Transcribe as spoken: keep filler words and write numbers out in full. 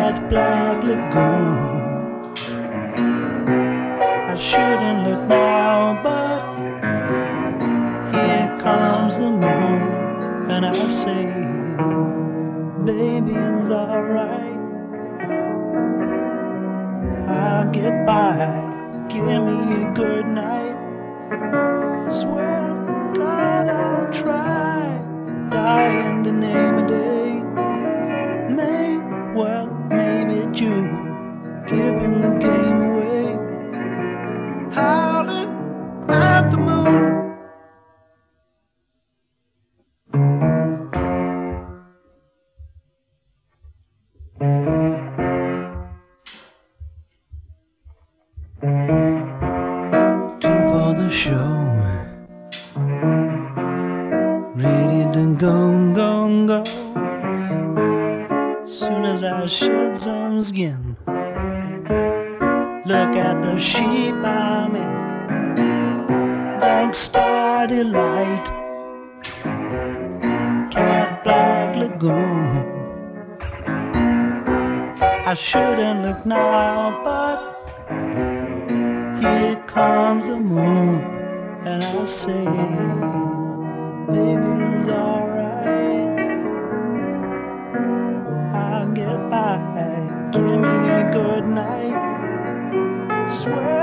Cat Black Lagoon. I shouldn't look now, but here comes the moon, and I say, baby, it's alright. I'll get by. Give me a good night. Swear to God I'll try. Die in the name of day. May, well, maybe June. Giving the game away. Howling at the moon. Two for the show. Ready to go, go, go. Soon as I shed some skin, look at the sheep I'm in. Dog Star Delight, Cat Black Lagoon. I shouldn't look now, but here comes the moon, and I say, baby, it's alright. I'll get by. Give me a good night. Swear